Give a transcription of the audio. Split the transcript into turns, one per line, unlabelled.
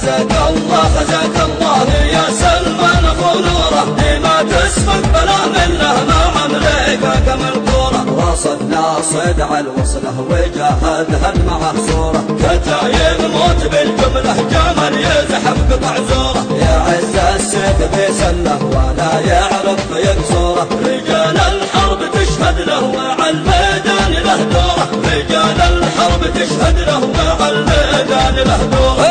حزاك الله يا سلمان غروره، ما تسبق بلا منه مع امريكا مذكوره. وصلنا صدع الوصله وجاهدها معه صوره، كتايب موت بالجمله جمل يزحف قطع زوره. يا عز السيف بسله ولا يعرف يكسوره، رجال الحرب تشهد له مع الميدان له دوره، رجال الحرب تشهد له مع الميدان له دوره.